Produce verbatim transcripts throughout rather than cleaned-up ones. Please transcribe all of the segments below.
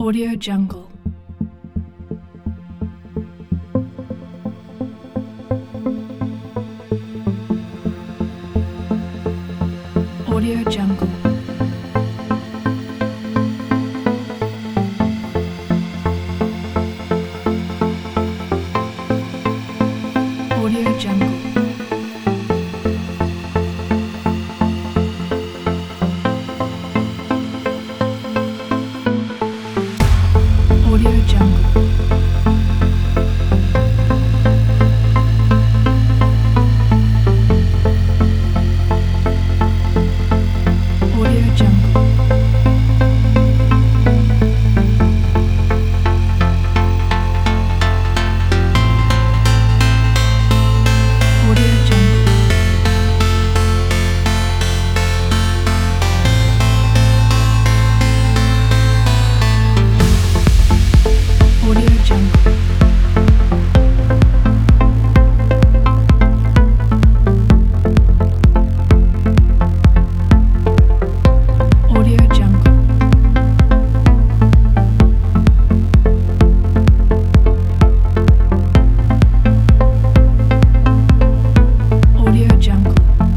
Audio Jungle. Audio Jungle. Audio Jungle. Audio Jungle. Audio Jungle. Audio Jungle. Audio Jungle. Audio Jungle. Audio Jungle.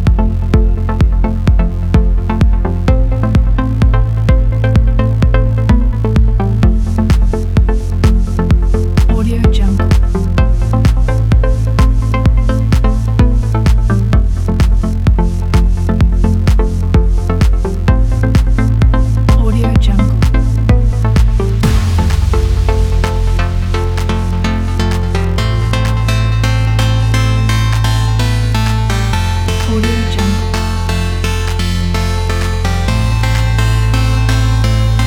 Audio Jungle. Audio Jungle. Audio Jungle.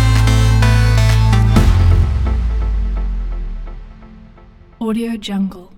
Audio Jungle.